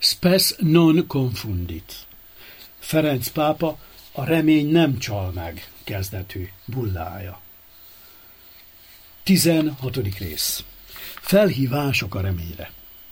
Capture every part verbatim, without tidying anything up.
Spes non confundit. Ferenc pápa a remény nem csal meg kezdetű bullája. tizenhatodik rész. Felhívások a reményre.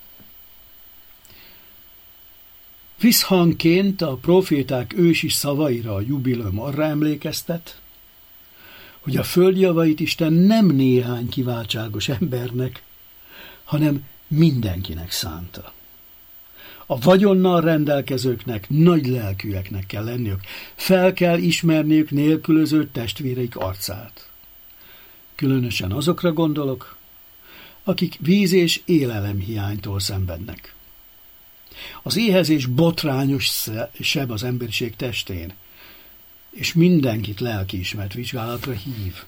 Visszhangként a proféták ősi szavaira a jubileum arra emlékeztet, hogy a földjavait Isten nem néhány kiváltságos embernek, hanem mindenkinek szánta. A vagyonnal rendelkezőknek, nagy lelkűeknek kell lenniük, fel kell ismerniük nélkülöző testvéreik arcát. Különösen azokra gondolok, akik víz- és élelemhiánytól szenvednek. Az éhezés botrányos seb az emberiség testén, és mindenkit lelkiismert vizsgálatra hív.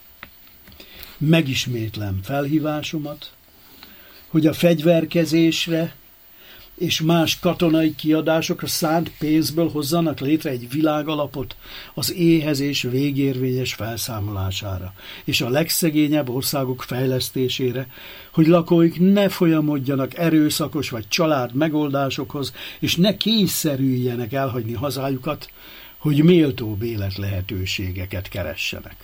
Megismétlem felhívásomat, hogy a fegyverkezésre és más katonai kiadásokra szánt pénzből hozzanak létre egy világalapot az éhezés végérvényes felszámolására, és a legszegényebb országok fejlesztésére, hogy lakóik ne folyamodjanak erőszakos vagy család megoldásokhoz, és ne kényszerüljenek elhagyni hazájukat, hogy méltóbb élet lehetőségeket keressenek.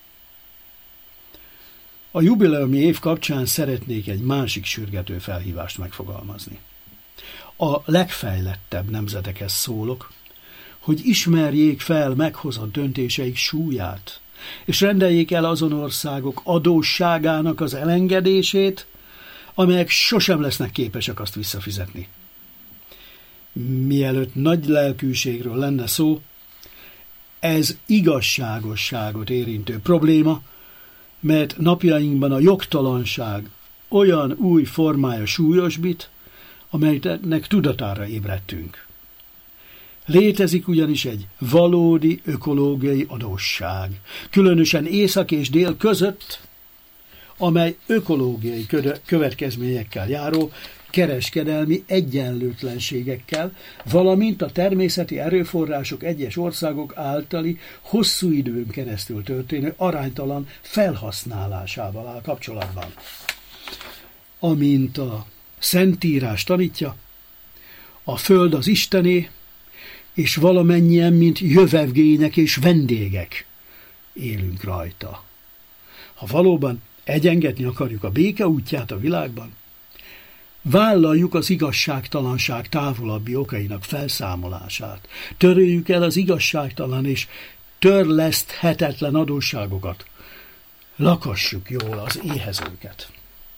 A jubileumi év kapcsán szeretnék egy másik sürgető felhívást megfogalmazni. A legfejlettebb nemzetekhez szólok, hogy ismerjék fel meghozott döntéseik súlyát, és rendeljék el azon országok adósságának az elengedését, amelyek sosem lesznek képesek azt visszafizetni. Mielőtt nagy lelkűségről lenne szó, ez igazságosságot érintő probléma, mert napjainkban a jogtalanság olyan új formája súlyosbít, amelynek tudatára ébredtünk. Létezik ugyanis egy valódi ökológiai adósság, különösen észak és dél között, amely ökológiai következményekkel járó kereskedelmi egyenlőtlenségekkel, valamint a természeti erőforrások egyes országok általi hosszú időn keresztül történő aránytalan felhasználásával áll kapcsolatban. Amint a Szentírás tanítja, a föld az Istené, és valamennyien, mint jövevgények és vendégek élünk rajta. Ha valóban egyengetni akarjuk a béke útját a világban, vállaljuk az igazságtalanság távolabbi okainak felszámolását, töröljük el az igazságtalan és törleszthetetlen adósságokat, lakassuk jól az éhezőket.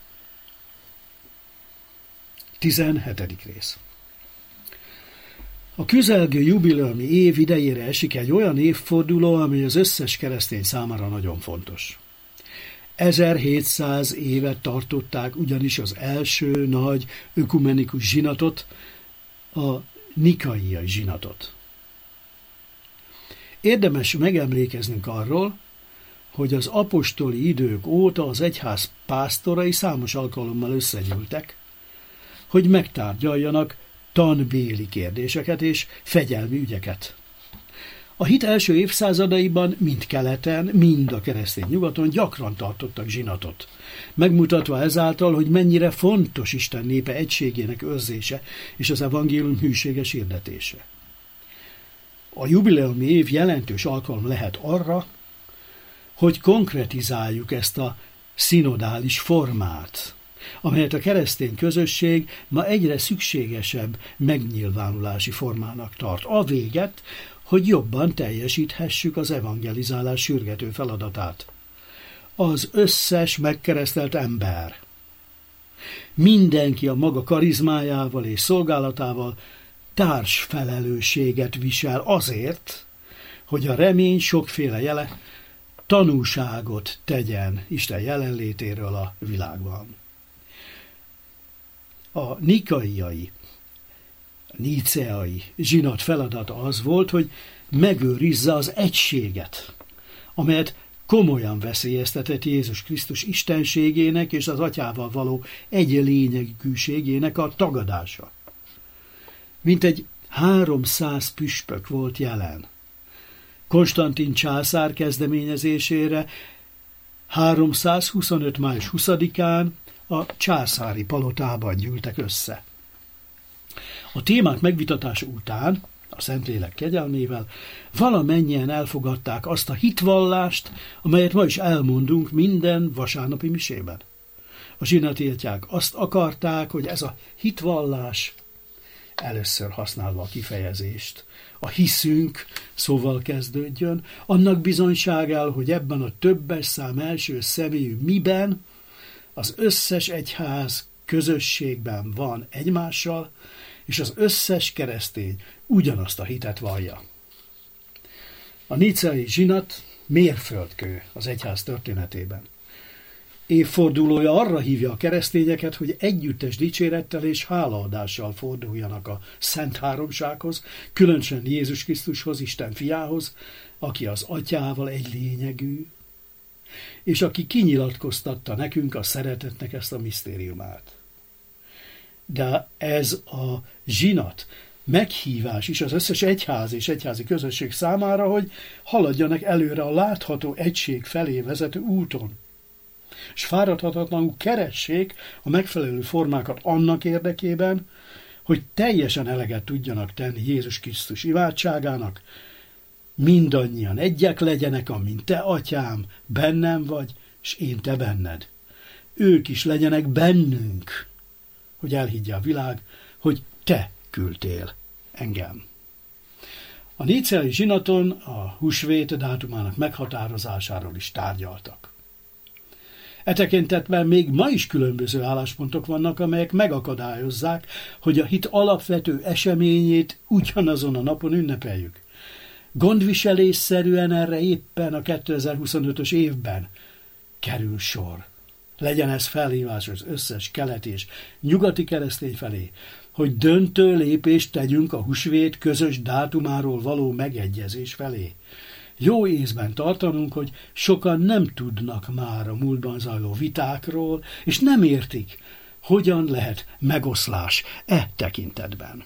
tizenhetedik rész. A közelgő jubileumi év idejére esik egy olyan évforduló, ami az összes keresztény számára nagyon fontos. ezerhétszáz évet tartották ugyanis az első nagy ökumenikus zsinatot, a nikaiai zsinatot. Érdemes megemlékeznünk arról, hogy az apostoli idők óta az egyház pásztorai számos alkalommal összegyűltek, hogy megtárgyaljanak tanbéli kérdéseket és fegyelmi ügyeket. A hit első évszázadaiban mind keleten, mind a keresztény nyugaton gyakran tartottak zsinatot, megmutatva ezáltal, hogy mennyire fontos Isten népe egységének őrzése és az evangélium hűséges hirdetése. A jubileumi év jelentős alkalom lehet arra, hogy konkretizáljuk ezt a szinodális formát, amelyet a keresztény közösség ma egyre szükségesebb megnyilvánulási formának tart. A véget, hogy jobban teljesíthessük az evangelizálás sürgető feladatát. Az összes megkeresztelt ember, mindenki a maga karizmájával és szolgálatával társfelelősséget visel azért, hogy a remény sokféle jele tanúságot tegyen Isten jelenlétéről a világban. A nikaiai, níceai zsinat feladata az volt, hogy megőrizze az egységet, amelyet komolyan veszélyeztetett Jézus Krisztus istenségének és az atyával való egylényegűségének a tagadása. Mintegy háromszáz püspök volt jelen. Konstantin császár kezdeményezésére háromszázhuszonöt. május huszadikán a császári palotában gyűltek össze. A témák megvitatása után, a Szentlélek kegyelmével, valamennyien elfogadták azt a hitvallást, amelyet ma is elmondunk minden vasárnapi misében. A zsinatéltyák azt akarták, hogy ez a hitvallás, először használva a kifejezést, a hiszünk szóval kezdődjön, annak bizonyságál, hogy ebben a többes szám első személyű miben az összes egyház közösségben van egymással, és az összes keresztény ugyanazt a hitet vallja. A níceai zsinat mérföldkő az egyház történetében. Évfordulója arra hívja a keresztényeket, hogy együttes dicsérettel és hálaadással forduljanak a Szent Háromsághoz, különösen Jézus Krisztushoz, Isten fiához, aki az atyával egy lényegű, és aki kinyilatkoztatta nekünk a szeretetnek ezt a misztériumát. De ez a zsinat meghívás is az összes egyház és egyházi közösség számára, hogy haladjanak előre a látható egység felé vezető úton, és fáradhatatlanul keressék a megfelelő formákat annak érdekében, hogy teljesen eleget tudjanak tenni Jézus Krisztus imádságának, mindannyian egyek legyenek, amint te, atyám, bennem vagy, és én te benned. Ők is legyenek bennünk, hogy elhiggye a világ, hogy te küldtél engem. A níceai zsinaton a húsvét dátumának meghatározásáról is tárgyaltak. E tekintetben még ma is különböző álláspontok vannak, amelyek megakadályozzák, hogy a hit alapvető eseményét ugyanazon a napon ünnepeljük. Gondviselésszerűen erre éppen a kétezer-huszonötös évben kerül sor. Legyen ez felhívás az összes keleti és nyugati keresztény felé, hogy döntő lépést tegyünk a húsvét közös dátumáról való megegyezés felé. Jó észben tartanunk, hogy sokan nem tudnak már a múltban zajló vitákról, és nem értik, hogyan lehet megoszlás e tekintetben.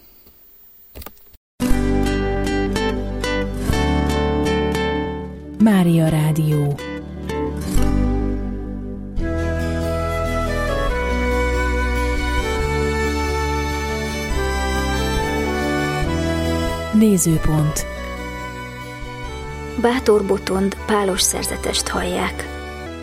Mária Rádió. Nézőpont. Bátor Botond pálos szerzetest hallják.